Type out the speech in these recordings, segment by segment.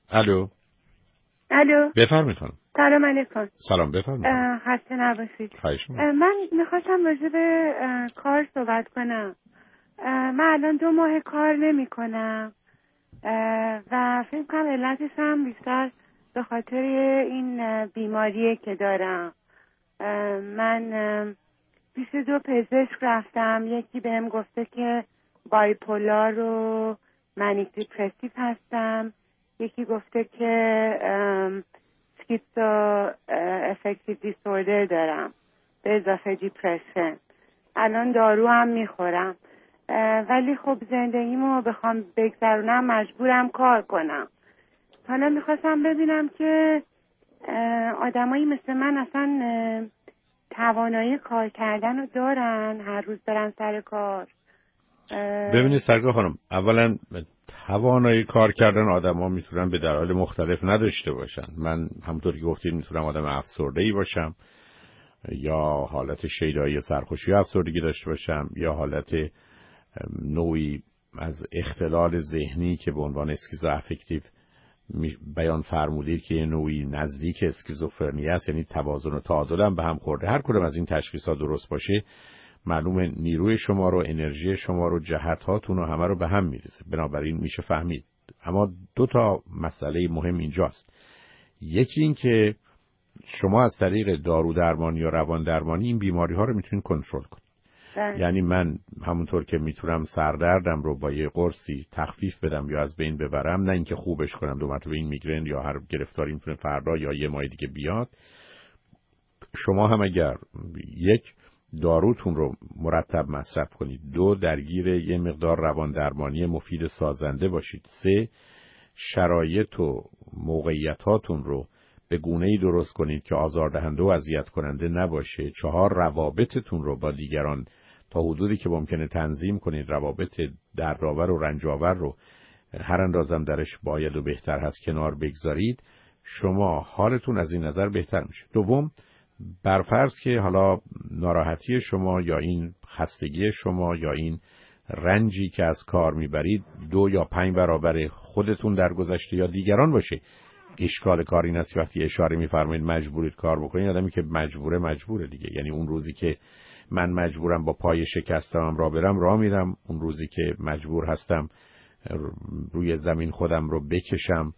الو. الو. بفرمایید خانم. سلام علیکم. سلام، بفرمایید. خسته نباشید. خواهش می‌کنم. من میخواستم راجع به کار صحبت کنم. من الان 2 ماه کار نمی کنم و فکر کنم علتش هم بیشتر به خاطر این بیماریه که دارم. من پیش 2 پزشک رفتم، یکی بهم گفته که بایپولار و منیک دیپرسیو هستم، یکی گفته که سکیزو افکتیو دیسوردر دارم به اضافه دیپرشن. الان دارو هم میخورم ولی خب زندگیمو بخوام بگذرونم مجبورم کار کنم. حالا میخواستم ببینم که آدمایی مثل من اصلا توانایی کار کردن رو دارن، هر روز برن سر کار. ببینید سرکار خانم، اولا توانایی کار کردن آدم‌ها میتونن به دلایل مختلف نداشته باشن. من همونطور که گفتید میتونم آدم افسرده‌ای باشم، یا حالت شیدایی سرخوشی افسردگی داشته باشم، یا حالت نوعی از اختلال ذهنی که به عنوان اسکیزو افکتیو بیان فرمودید که نوعی نزدیک اسکیزوفرنی است، یعنی توازن و تعادل هم به هم خورده. هر کدوم از این تشخیصات درست باشه، معلومه نیروی شما رو، انرژی شما رو، جهت‌هاتون رو همه رو به هم میریزه. بنابراین میشه فهمید. اما 2 تا مسئله مهم اینجاست. یکی این که شما از طریق دارو درمانی یا روان درمانی این بیماری ها رو میتونید کنترل کنید. یعنی من همونطور که میتونم سردردم رو با یه قرصی تخفیف بدم یا از بین ببرم، نه اینکه خوبش کنم 2 مرتبه این میگرن یا هر گرفتاری میتونه فردا یا یه ماه دیگه بیاد. شما هم اگر 1 داروتون رو مرتب مصرف کنید، 2 درگیر یه مقدار روان درمانی مفید سازنده باشید، 3 شرایط و موقعیتاتون رو به گونه‌ای درست کنید که آزاردهنده و اذیت کننده نباشه، 4 روابطتون رو با دیگران تا حدودی که ممکنه تنظیم کنید، روابط دردآور و رنج‌آور رو هر اندازم درش باید و بهتر هست کنار بگذارید، شما حالتون از این نظر بهتر میشه. دوم، برفرض که حالا ناراحتی شما یا این خستگی شما یا این رنجی که از کار میبرید 2 یا 5 برابر خودتون در گذشته یا دیگران باشه، اشکال کار این است وقتی اشاره میفرمایید مجبورید کار بکنید. آدمی که مجبوره دیگه. یعنی اون روزی که من مجبورم با پای شکستم راه برم راه میرم، اون روزی که مجبور هستم روی زمین خودم رو بکشم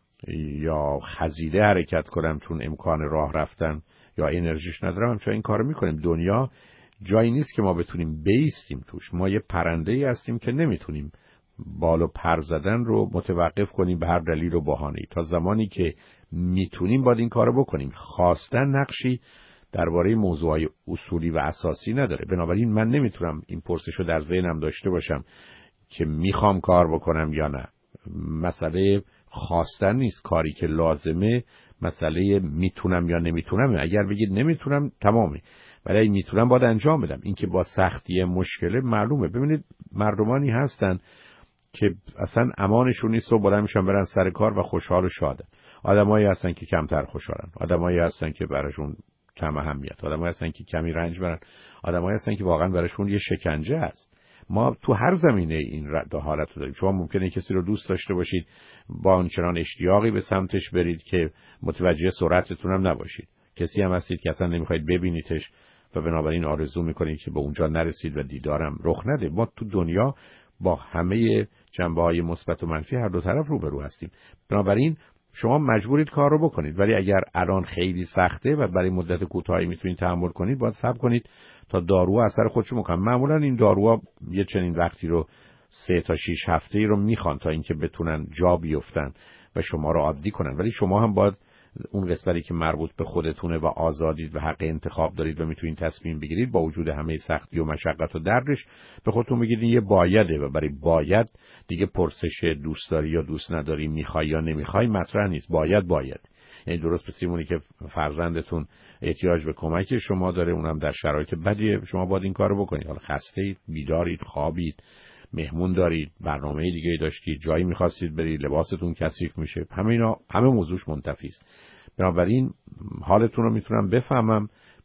یا خزیده حرکت کنم چون امکان راه رفتن یا انرژیش ندارم، چون این کارو میکنیم. دنیا جایی نیست که ما بتونیم بیستیم توش. ما یه پرنده‌ای هستیم که نمیتونیم بال و پر زدن رو متوقف کنیم به هر دلیل و بهانه‌ای. تا زمانی که میتونیم باید این کارو بکنیم. خواستن نقشی درباره موضوعای اصولی و اساسی نداره. بنابراین من نمیتونم این پرسشو در ذهنم داشته باشم که میخوام کار بکنم یا نه. مسئله خواستن نیست، کاری که لازمه مسئله میتونم یا نمیتونم. اگر بگید نمیتونم تمامه، ولی اگه میتونم باید انجام بدم. این که با سختی مشکله معلومه. ببینید مردمانی هستن که اصلا امانشون نیست و بلند میشن برن سر کار و خوشحال و شادن. آدمایی هستن که کمتر خوشحالن، آدمایی هستن که براشون کم اهمیت، آدمایی هستن که کمی رنج برن، آدمایی هستن که واقعا براشون یه شکنجه است. ما تو هر زمینه این حالت رو داریم. شما ممکنه کسی رو دوست داشته باشید با آنچنان اشتیاقی به سمتش برید که متوجه سرعتتون هم نباشید. کسی هم هستید که اصلا نمیخواید ببینیدش و بنابراین آرزو میکنید که به اونجا نرسید و دیدارم رخ نده. ما تو دنیا با همه جنبه‌های مثبت و منفی هر 2 طرف روبرو هستیم. بنابراین شما مجبورید کار رو بکنید، ولی اگر الان خیلی سخته و برای مدت کوتاهی میتونید تحمل کنید، باید صبر کنید تا دارو اثر خودشو بکنه. معمولا این داروها یه چنین وقتی رو 3 تا 6 هفته‌ای رو میخوان تا اینکه بتونن جا بیفتن و شما رو عادی کنن. ولی شما هم باید اون قسمتی که مربوط به خودتونه و آزادید و حق انتخاب دارید و میتونید تصمیم بگیرید، با وجود همه سختی و مشقت و دردش به خودتون بگید یه بایده و برای باید دیگه پرسش دوست داری یا دوست نداری، میخوای یا نمیخوای مطرح نیست. باید. یعنی درست پسیمونی که فرزندتون احتیاج به کمک شما داره، اونم در شرایط بدیه، شما باید این کارو بکنید. حالا خسته‌اید، بیدارید، خوابید، مهمون دارید، برنامه دیگه داشتید، جایی می‌خواستید برید، لباستون کثیف میشه، همه موضوعش منتفی است. بنابراین حالتون رو میتونم بفهمم.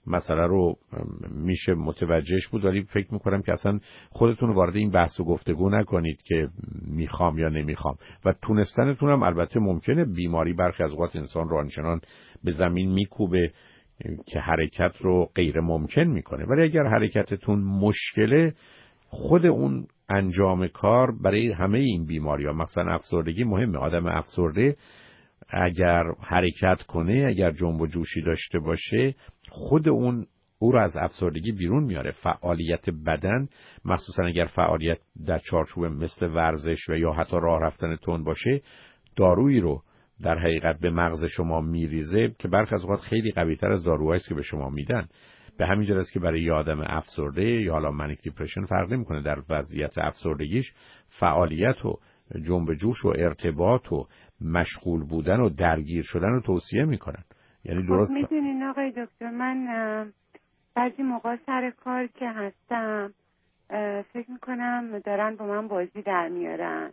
مسئله رو میشه متوجهش بود، ولی فکر میکنم که اصلا خودتون وارد این بحث و گفتگو نکنید که میخوام یا نمیخوام. و تونستنتون هم البته ممکنه، بیماری برخی از اوقات انسان رو آنچنان به زمین میکوبه که حرکت رو غیر ممکن میکنه، ولی اگر حرکتتون مشکله، خود اون انجام کار برای همه این بیماری‌ها، مثلا افسردگی مهمه. آدم افسرده اگر حرکت کنه، اگر جنب و جوشی داشته باشه، خود اون او رو از افسردگی بیرون میاره. فعالیت بدن، مخصوصا اگر فعالیت در چارچوب مثل ورزش و یا حتی راه رفتن تند باشه، دارویی رو در حقیقت به مغز شما میریزه که برخی از اوقات خیلی قوی‌تر از داروهایی است که به شما میدن. به همین جهت است که برای آدم افسرده یا حالا منیک دیپرشن فرق نمی‌کنه، در وضعیت افسردگیش فعالیت و جنب جوش و ارتباط و مشغول بودن و درگیر شدن رو توصیه میکنن. یعنی درست میدونین آقای دکتر، من بعضی موقع سر کار که هستم فکر میکنم دارن با من بازی در میارن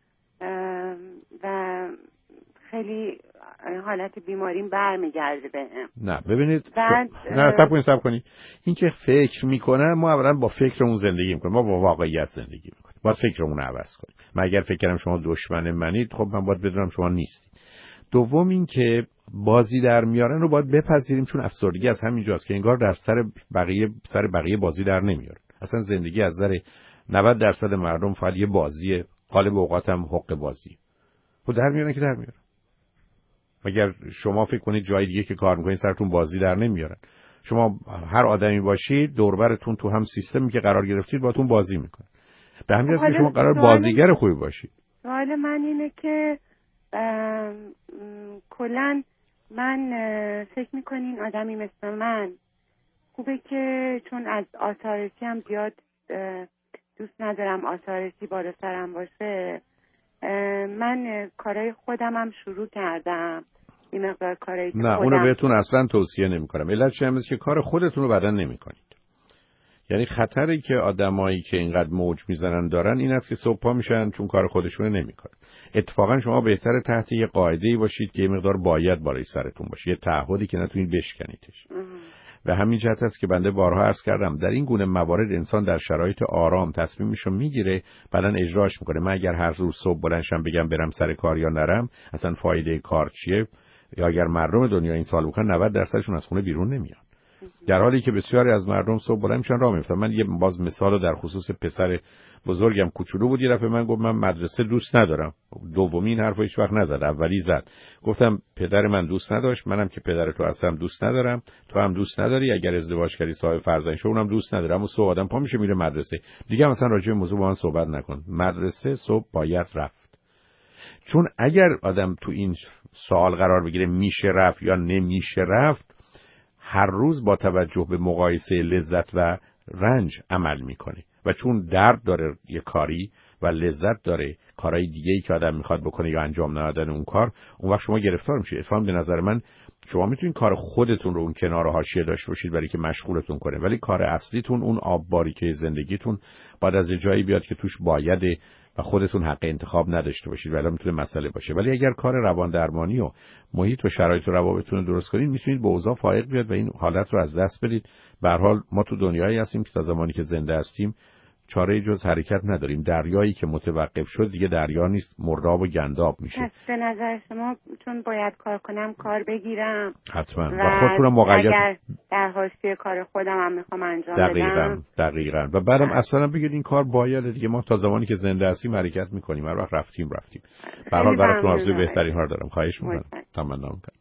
و خیلی حالت بیماریم برمیگرده بهم. نه ببینید نه صبر کنید. این که فکر میکنه، ما اولا با فکرمون زندگی میکنیم، ما با واقعیت زندگی میکنیم. باید فکرمون رو عوض کنیم. من اگر فکر کردم شما دشمن منید، خب من باید بدونم شما نیستید. دوم این که بازی در میارن رو باید بپذیریم، چون افسردگی از همین جاست که انگار در سر بقیه بازی در نمیاره. اصلا زندگی از نظر 90% مردم فقط یه بازیه، غالب اوقات هم حق بازی. خب در میارن که در میارن. مگر شما فکر کنید جای دیگه که کار میکنید سرتون بازی در نمیارن؟ شما هر آدمی باشید دور برتون تو هم سیستمی که قرار گرفتید باتون بازی میکنه. به همین جهت که شما قرار بازیگر خوبی باشید. سوال من اینه که کلاً من فکر میکنین آدمی مثل من خوبه که چون از آثارتی هم زیاد دوست ندارم آثارتی بالا سرم باشه، من کارهای خودم هم شروع کردم، این مقدار کارهایی که نه اونو بهتون اصلا توصیه نمی کنم. علت چه هست که کار خودتون رو بعداً نمی کنید. یعنی خطری که آدمایی که اینقدر موج میزنن دارن این است که صبح پا میشن چون کار خودشون رو نمیکنن. اتفاقا شما بهتره تحت یه قاعده‌ای باشید که یه مقدار باید بالای سرتون باشه، یه تعهدی که نتونید بشکنیدش. و همین جهت است که بنده بارها عرض کردم در این گونه موارد انسان در شرایط آرام تصمیمش رو میگیره، بعداً اجراش میکنه. من اگر هر روز صبح بلند شم بگم برم سر کار یا نرم، اصلا فایده کار چیه؟ یا اگر مردم دنیا این سال بکنن 90%شون از خونه بیرون نمیان، در حالی که بسیاری از مردم صبح بلند میشن راه میفتن. من یه باز مثال در خصوص پسر بزرگم کوچولو بود، یه دفعه من گفت من مدرسه دوست ندارم. دومین حرفو هیچ وقت نزد، اولی زد. گفتم پدر من دوست نداشت، منم که پدر تو هستم دوست ندارم، تو هم دوست نداری، اگر ازدواج کردی صاحب فرزند شو اونم دوست ندارم. اما صبح آدم پا میشه میره مدرسه دیگه، مثلا راجع به موضوع با من صحبت نکن. مدرسه صبح باید رفت. چون اگر آدم تو این سوال قرار بگیره میشه رفت یا نمیشه رفت، هر روز با توجه به مقایسه لذت و رنج عمل میکنه و چون درد داره یه کاری و لذت داره کارهای دیگه‌ای که آدم میخواد بکنه یا انجام ندادن اون کار، اون وقت شما گرفتار میشید. اتفاقا به نظر من شما میتونید کار خودتون رو اون کنار حاشیه داشته باشید برای که مشغولتون کنه، ولی کار اصلیتون، اون آب باریکه زندگیتون باید از جایی بیاد که توش بایده و خودتون حق انتخاب نداشته باشید، ولی میتونه مسئله باشه. ولی اگر کار روان درمانی و محیط و شرایط و روابطتون رو درست کنید، میتونید به اوضاع فائق بیاد و این حالت رو از دست بدید. به هر حال ما تو دنیایی هستیم که تا زمانی که زنده هستیم چاره جز حرکت نداریم. دریایی که متوقف شد دیگه دریا نیست، مرداب و گنداب میشه. پس به نظر شما چون باید کار کنم کار بگیرم حتما و خودتون مقید اگر در حاشیه کار خودم هم میخوام انجام بدم. دقیقاً و بعدم اصلا بگید این کار باید دیگه. ما تا زمانی که زنده هستیم حرکت میکنیم، هر وقت رفتیم. به هر حال براتون آرزوی بهترین ها دارم. خواهش میکنم. تمنا میکنم.